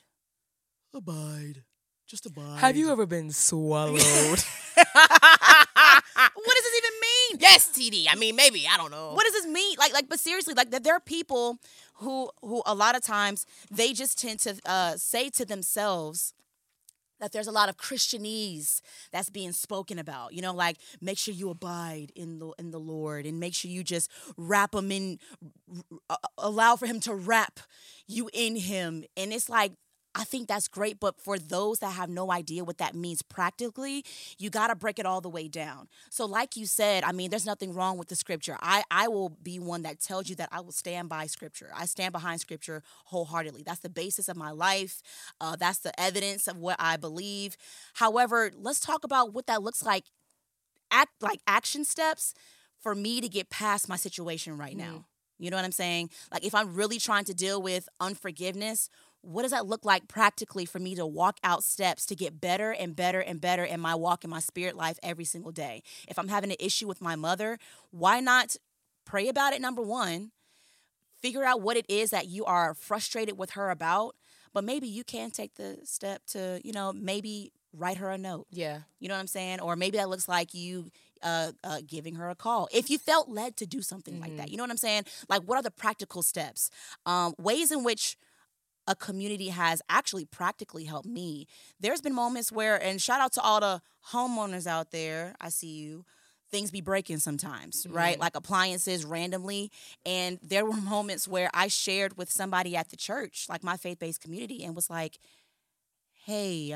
just abide. Have you ever been swallowed? What does this even mean? Yes, TD. I mean, maybe. I don't know. What does this mean? But seriously, like there are people who a lot of times they just tend to say to themselves that there's a lot of Christianese that's being spoken about. You know, like make sure you abide in the Lord, and make sure you just wrap him in, allow for him to wrap you in him. And it's like, I think that's great, but for those that have no idea what that means practically, you got to break it all the way down. So like you said, I mean, there's nothing wrong with the scripture. I will be one that tells you that I will stand by scripture. I stand behind scripture wholeheartedly. That's the basis of my life. That's the evidence of what I believe. However, let's talk about what that looks like, action steps for me to get past my situation right now. You know what I'm saying? Like if I'm really trying to deal with unforgiveness, what does that look like practically for me to walk out steps to get better and better and better in my walk in my spirit life every single day? If I'm having an issue with my mother, why not pray about it, number one, figure out what it is that you are frustrated with her about, but maybe you can take the step to, maybe write her a note. Yeah. You know what I'm saying? Or maybe that looks like you giving her a call. If you felt led to do something like that, you know what I'm saying? Like, what are the practical steps? Ways in which a community has actually practically helped me. There's been moments where, and shout out to all the homeowners out there, I see you, things be breaking sometimes, right? Like appliances randomly. And there were moments where I shared with somebody at the church, like my faith-based community, and was like, hey,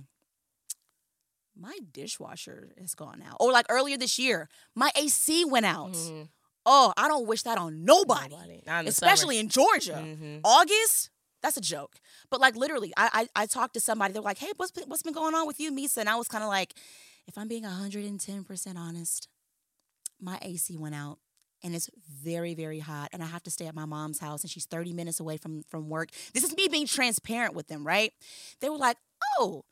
my dishwasher has gone out. Or like earlier this year, my AC went out. Oh, I don't wish that on nobody. Especially in Georgia. August? That's a joke. But like literally, I talked to somebody. They're like, hey, what's been going on with you, Misa? And I was kind of like, if I'm being 110% honest, my AC went out. And it's very, very hot. And I have to stay at my mom's house. And she's 30 minutes away from work. This is me being transparent with them, right? They were like, oh,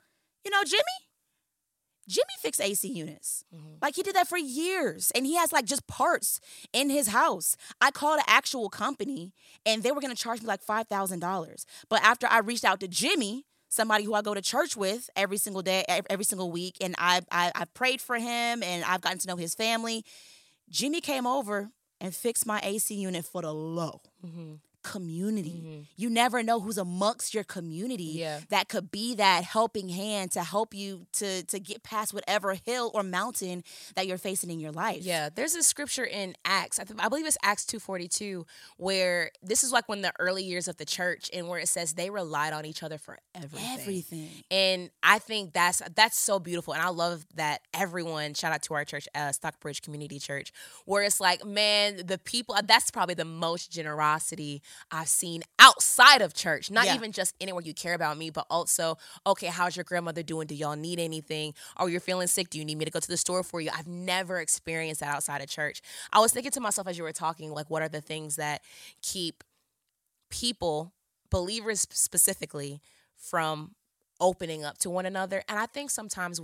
Jimmy fixed AC units. Like he did that for years. And he has like just parts in his house. I called an actual company and they were going to charge me like $5,000. But after I reached out to Jimmy, somebody who I go to church with every single day, every single week, and I prayed for him and I've gotten to know his family, Jimmy came over and fixed my AC unit for the low. Community. You never know who's amongst your community that could be that helping hand to help you to get past whatever hill or mountain that you're facing in your life. Yeah, there's a scripture in Acts, I believe it's Acts 2:42, where this is like when the early years of the church, and where it says they relied on each other for everything. And I think that's so beautiful, and I love that everyone, shout out to our church, Stockbridge Community Church, where it's like, man, the people, that's probably the most generosity I've seen outside of church, not even just anywhere you care about me, but also, okay, how's your grandmother doing? Do y'all need anything? Or you're feeling sick? Do you need me to go to the store for you? I've never experienced that outside of church. I was thinking to myself as you were talking, like, what are the things that keep people, believers specifically, from opening up to one another? And I think sometimes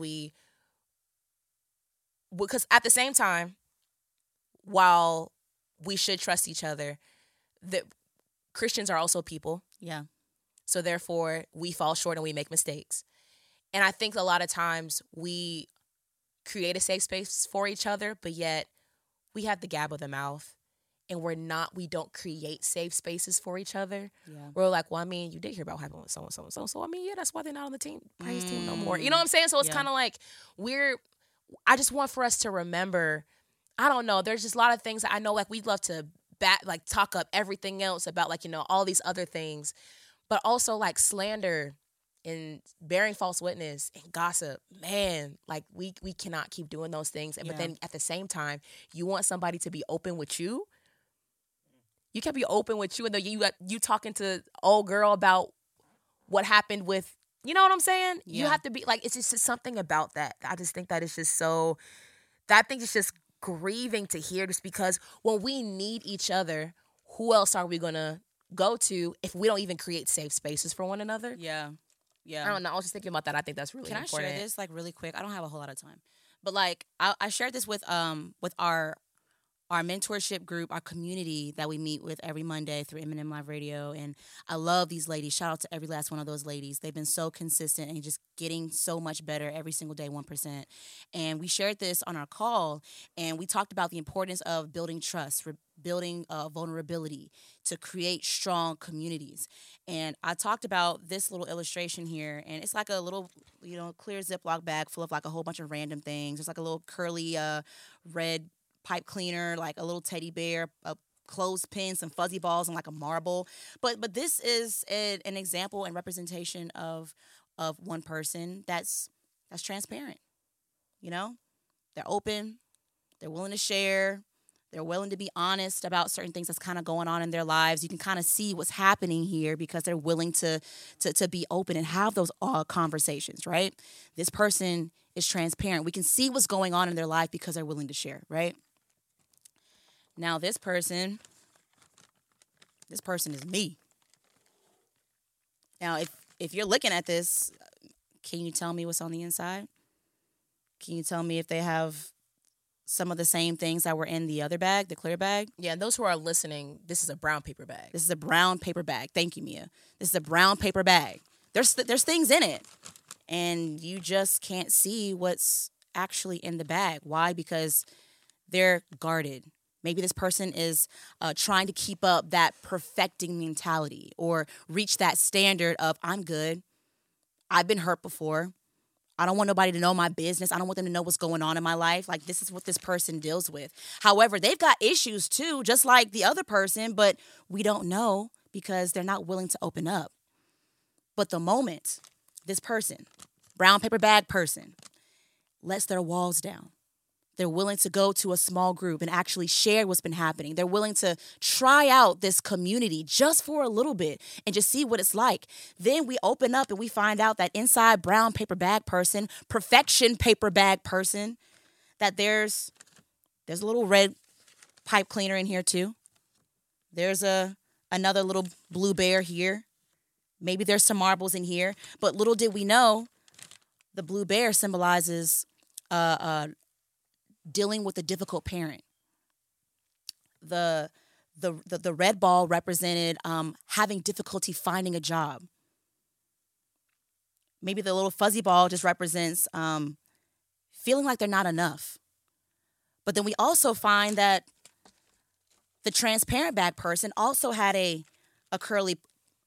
because at the same time, while we should trust each other, that Christians are also people. Yeah. So therefore, we fall short and we make mistakes. And I think a lot of times we create a safe space for each other, but yet we have the gab of the mouth, and we don't create safe spaces for each other. Yeah. We're like, well, I mean, you did hear about what happened with so-and-so and so. So, I mean, yeah, that's why they're not on the praise team no more. You know what I'm saying? So it's kind of like I just want for us to remember, I don't know, there's just a lot of things that I know, like, we'd love to talk up everything else about, like, all these other things, but also like slander and bearing false witness and gossip, man, like we cannot keep doing those things. But then at the same time, you want somebody to be open with you. You can be open with you, and then you talking to old girl about what happened with, you know what I'm saying? Yeah. You have to be like, it's just something about that. I just think that it's just so, that thing is just grieving to hear, just because when we need each other, who else are we gonna go to if we don't even create safe spaces for one another? Yeah. I don't know. I was just thinking about that. I think that's really important. Can I share this like really quick? I don't have a whole lot of time, but like I shared this with our our mentorship group, our community that we meet with every Monday through M&M Live Radio. And I love these ladies. Shout out to every last one of those ladies. They've been so consistent and just getting so much better every single day, 1%. And we shared this on our call, and we talked about the importance of building trust, building vulnerability to create strong communities. And I talked about this little illustration here, and it's like a little, clear Ziploc bag full of like a whole bunch of random things. There's like a little curly red pipe cleaner, like a little teddy bear, a clothespin, some fuzzy balls, and like a marble. But this is an example and representation of one person that's transparent. They're open, they're willing to share, they're willing to be honest about certain things that's kind of going on in their lives. You can kind of see what's happening here because they're willing to be open and have those conversations, right? This person is transparent. We can see what's going on in their life because they're willing to share, right? Now, this person is me. Now, if you're looking at this, can you tell me what's on the inside? Can you tell me if they have some of the same things that were in the other bag, the clear bag? Yeah, and those who are listening, this is a brown paper bag. This is a brown paper bag. Thank you, Mia. This is a brown paper bag. There's things in it, and you just can't see what's actually in the bag. Why? Because they're guarded. Maybe this person is trying to keep up that perfecting mentality or reach that standard of, I'm good. I've been hurt before. I don't want nobody to know my business. I don't want them to know what's going on in my life. Like, this is what this person deals with. However, they've got issues too, just like the other person, but we don't know because they're not willing to open up. But the moment this person, brown paper bag person, lets their walls down, they're willing to go to a small group and actually share what's been happening. They're willing to try out this community just for a little bit and just see what it's like. Then we open up and we find out that inside brown paper bag person, perfection paper bag person, that there's a little red pipe cleaner in here too. There's another little blue bear here. Maybe there's some marbles in here. But little did we know, the blue bear symbolizes dealing with a difficult parent. The red ball represented having difficulty finding a job. Maybe the little fuzzy ball just represents feeling like they're not enough. But then we also find that the transparent bag person also had a curly,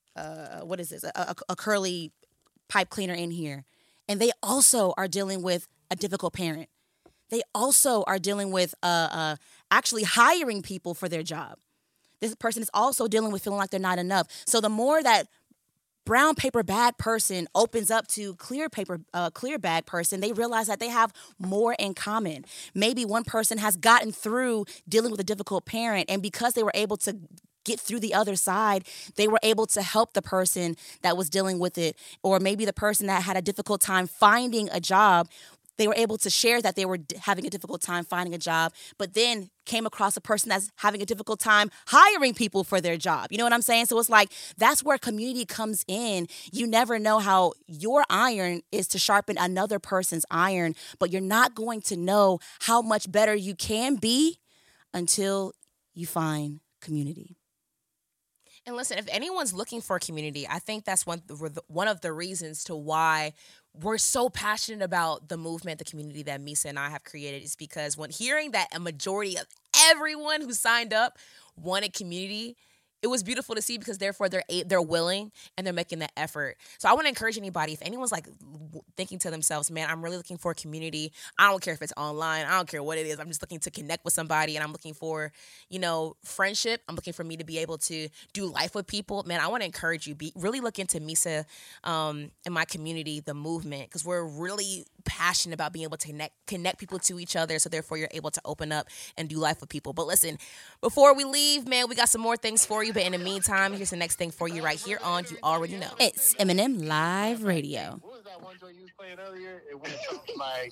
a curly pipe cleaner in here. And they also are dealing with a difficult parent. They also are dealing with actually hiring people for their job. This person is also dealing with feeling like they're not enough. So the more that brown paper bag person opens up to clear bag person, they realize that they have more in common. Maybe one person has gotten through dealing with a difficult parent, and because they were able to get through the other side, they were able to help the person that was dealing with it. Or maybe the person that had a difficult time finding a job, they were able to share that they were having a difficult time finding a job, but then came across a person that's having a difficult time hiring people for their job. You know what I'm saying? So it's like, that's where community comes in. You never know how your iron is to sharpen another person's iron, but you're not going to know how much better you can be until you find community. And listen, if anyone's looking for a community, I think that's one of the reasons to why we're so passionate about the movement, the community that Misa and I have created, is because when hearing that a majority of everyone who signed up wanted community, it was beautiful to see, because therefore they're willing and they're making that effort. So I want to encourage anybody, if anyone's like thinking to themselves, man, I'm really looking for a community. I don't care if it's online. I don't care what it is. I'm just looking to connect with somebody, and I'm looking for, friendship. I'm looking for me to be able to do life with people. Man, I want to encourage you, really look into Misa and my community, the movement, because we're really passionate about being able to connect people to each other, so therefore you're able to open up and do life with people. But listen, before we leave, man, we got some more things for you. But in the meantime, here's the next thing for you right here on You Already Know. It's M&M Live Radio. What was that one joint you was playing earlier? It went something like...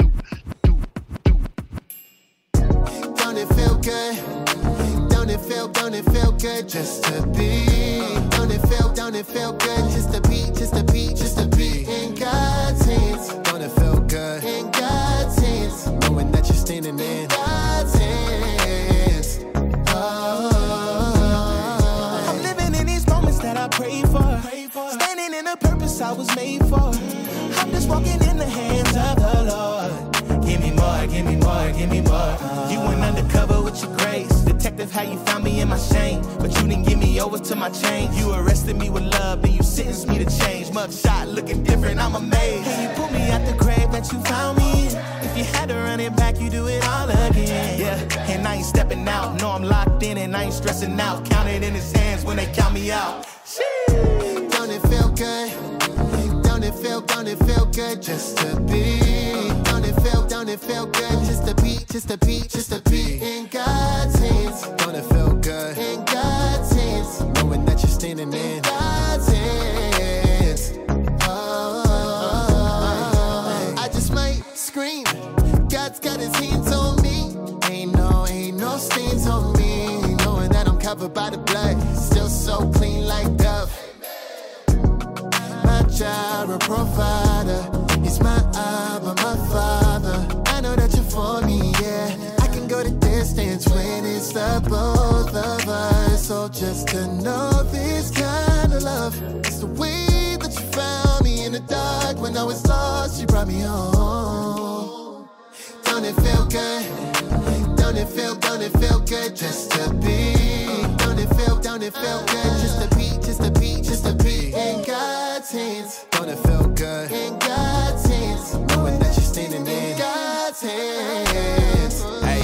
Don't it feel good? Don't it feel good just to be? Don't it feel good just to be in God's hands? Don't it feel good? In God's hands. Knowing that you're standing in God's hands. just walking in the hands of the Lord. Give me more, give me more, give me more. You went undercover with your grace. Detective, how you found me in my shame, but you didn't give me over to my chain. You arrested me with love, then you sentenced me to change. Mugshot looking different, I'm amazed. Can you pull me out the grave that you found me in? If you had to run it back, you do it all again. Yeah, and I ain't stepping out. No, I'm locked in and I ain't stressing out. Count it in his hands when they count me out. Sheesh. Don't it feel good? Don't it feel good just to be? Don't it feel good just to be in God's hands? Don't it feel good? In God's hands, knowing that you're standing in God's hands. I just might scream. God's got his hands on me. Ain't no stains on me. Knowing that I'm covered by the blood, still so clean like Dove. My Jireh provider, he's my Abba, my Father. I know that you're for me, yeah. I can go the distance when it's the both of us. So just to know this kind of love, it's the way that you found me in the dark. When I was lost, you brought me home. Don't it feel good? Don't it feel good just to be? Don't it feel good just to be in God's hands? Don't it feel good? In God's hands, knowing that you're standing in God's hands. Hey,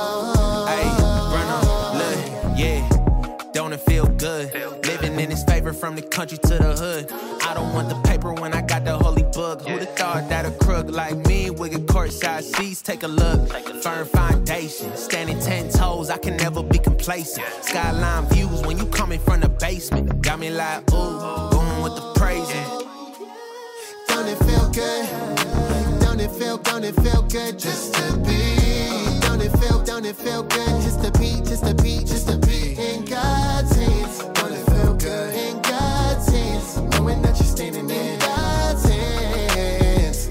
Bruno, look, yeah, don't it feel good? Living in his favor from the country to the hood. I don't want the paper when I got the holy book. Who'da thought that a crook like me would get courtside seats? Take a look, firm foundation, standing 10 toes. I can never be complacent. Skyline views when you coming from the basement. Got me like, ooh, going with the praising. Don't it feel good? Don't it feel good just to be? Don't it feel good just to be in God's hands? Don't it feel good? In God's hands, knowing that you're standing in God's hands.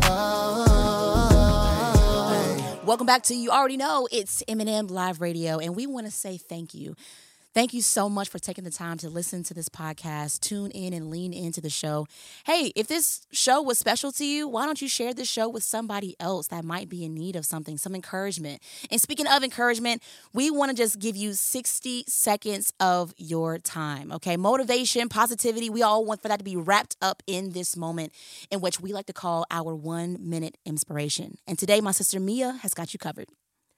Welcome back to You Already Know. It's M&M Live Radio, and we want to say thank you. Thank you so much for taking the time to listen to this podcast, tune in and lean into the show. Hey, if this show was special to you, why don't you share this show with somebody else that might be in need of something, some encouragement? And speaking of encouragement, we want to just give you 60 seconds of your time, okay? Motivation, positivity, we all want for that to be wrapped up in this moment in which we like to call our 1 minute inspiration. And today, my sister Mia has got you covered.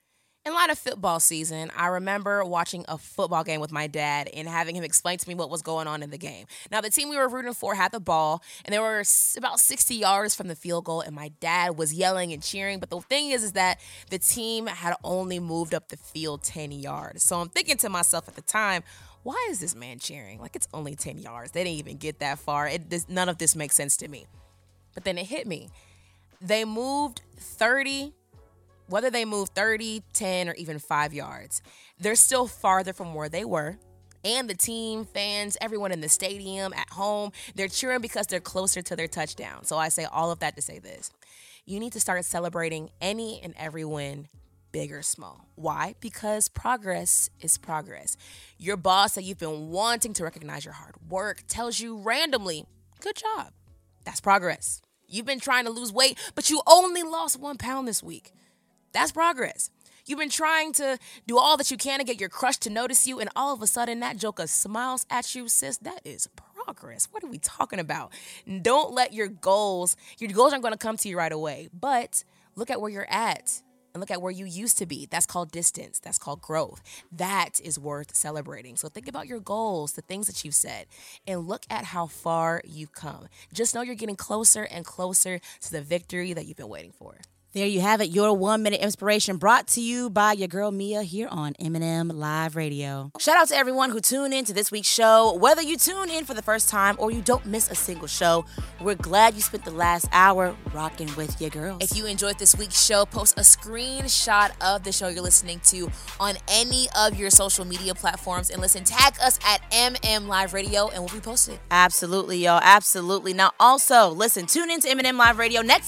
In light of football season, I remember watching a football game with my dad and having him explain to me what was going on in the game. Now, the team we were rooting for had the ball, and they were about 60 yards from the field goal, and my dad was yelling and cheering. But the thing is that the team had only moved up the field 10 yards. So I'm thinking to myself at the time, why is this man cheering? Like, it's only 10 yards. They didn't even get that far. None of this makes sense to me. But then it hit me. They moved 30. Whether they move 30, 10, or even 5 yards, they're still farther from where they were. And the team, fans, everyone in the stadium, at home, they're cheering because they're closer to their touchdown. So I say all of that to say this. You need to start celebrating any and every win, big or small. Why? Because progress is progress. Your boss that you've been wanting to recognize your hard work tells you randomly, good job. That's progress. You've been trying to lose weight, but you only lost 1 pound this week. That's progress. You've been trying to do all that you can to get your crush to notice you, and all of a sudden that joker smiles at you, sis. That is progress. What are we talking about? Don't let your goals aren't going to come to you right away, but look at where you're at and look at where you used to be. That's called distance. That's called growth. That is worth celebrating. So think about your goals, the things that you've said, and look at how far you've come. Just know you're getting closer and closer to the victory that you've been waiting for. There you have it, your 1 minute inspiration brought to you by your girl Mia here on M&M Live Radio. Shout out to everyone who tuned in to this week's show. Whether you tune in for the first time or you don't miss a single show, we're glad you spent the last hour rocking with your girls. If you enjoyed this week's show, post a screenshot of the show you're listening to on any of your social media platforms and tag us at M&M Live Radio and we'll repost it. Absolutely, y'all. Absolutely. Now also, tune in to M&M Live Radio next week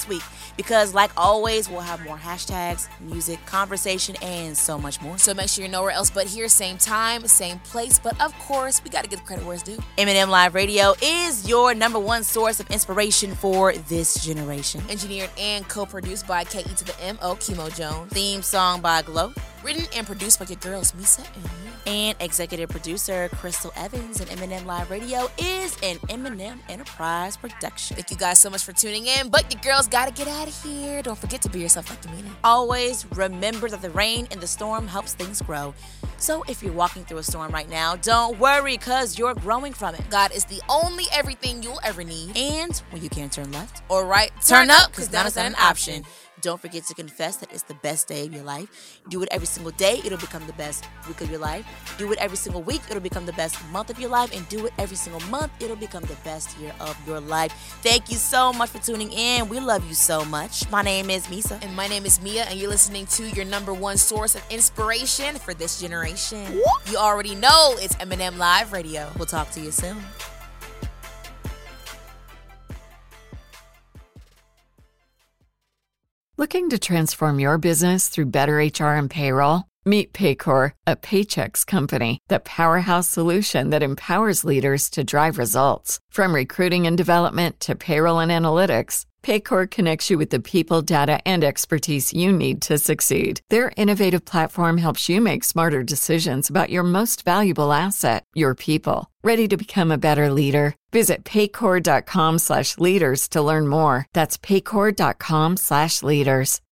because like always, we'll have more hashtags, music, conversation, and so much more. So make sure you're nowhere else but here, same time, same place. But of course, we got to give the credit where it's due. M&M Live Radio is your number one source of inspiration for this generation. Engineered and co-produced by KE to the M.O. Kimo Jones. Theme song by Glow. Written and produced by your girls, Misa and you. And executive producer Crystal Evans. And M&M Live Radio is an M&M Enterprise production. Thank you guys so much for tuning in. But your girls got to get out of here. Don't forget to be yourself like you mean it. Always remember that the rain and the storm helps things grow. So if you're walking through a storm right now, don't worry, because you're growing from it. God is the only everything you'll ever need. And when you can't turn left or right, turn up, because none is an option. Don't forget to confess that it's the best day of your life. Do it every single day. It'll become the best week of your life. Do it every single week. It'll become the best month of your life. And do it every single month. It'll become the best year of your life. Thank you so much for tuning in. We love you so much. My name is Misa. And my name is Mia. And you're listening to your number one source of inspiration for this generation. You already know it's M&M Live Radio. We'll talk to you soon. Looking to transform your business through better HR and payroll? Meet Paycor, a Paychex company, the powerhouse solution that empowers leaders to drive results. From recruiting and development to payroll and analytics, Paycor connects you with the people, data, and expertise you need to succeed. Their innovative platform helps you make smarter decisions about your most valuable asset, your people. Ready to become a better leader? Visit paycor.com/leaders to learn more. That's paycor.com/leaders.